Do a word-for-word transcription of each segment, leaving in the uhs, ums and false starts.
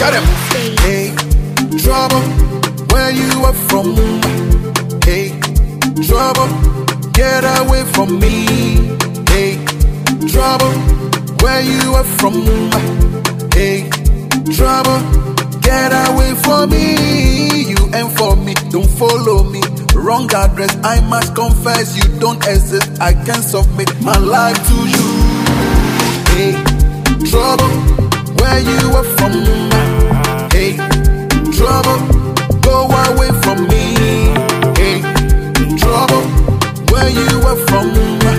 Tell them. Hey, trouble, where you are from? Hey, trouble, get away from me. Hey, trouble, where you are from? Hey, trouble, get away from me. You ain't for me, don't follow me. Wrong address, I must confess you don't exist. I can submit my life to you. Hey, trouble, where you are from? Hey, trouble, go away from me. Hey, trouble, where you are from?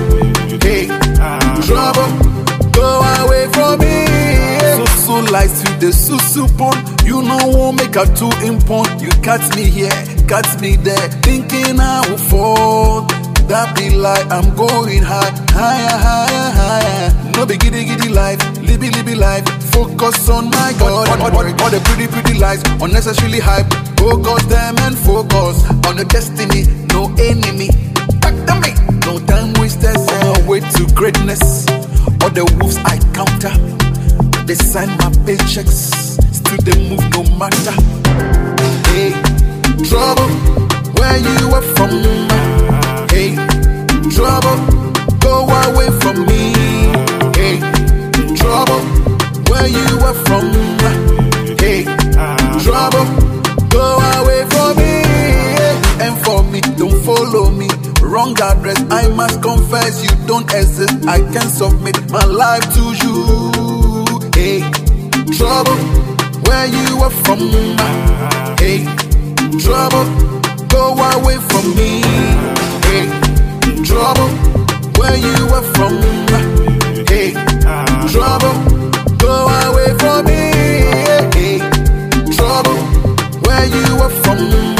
Hey, trouble, go away from me. So so like sweet the susu pon. You know won't make a two import. You catch me here, catch me there, thinking I will fall. That be like I'm going high, higher, higher, higher. No be giddy giddy life, libby libby life. Focus on my God, all, all, all, all the pretty pretty lies, unnecessarily hype. Focus them and focus on the destiny. No enemy, back to me. No time wasters on our way to greatness. All the wolves I counter, they sign my paychecks. Still they move no matter. Hey, trouble, where you are from? Hey, trouble, go away from me. Hey, trouble, where you are from? Hey, trouble, go away from me. And for me, don't follow me. Wrong address, I must confess you don't exist. I can submit my life to you. Hey, trouble, where you are from? Hey, trouble, go away from me. Hey, trouble, where you are from? Hey, trouble, go away from me. Hey, trouble, where you are from?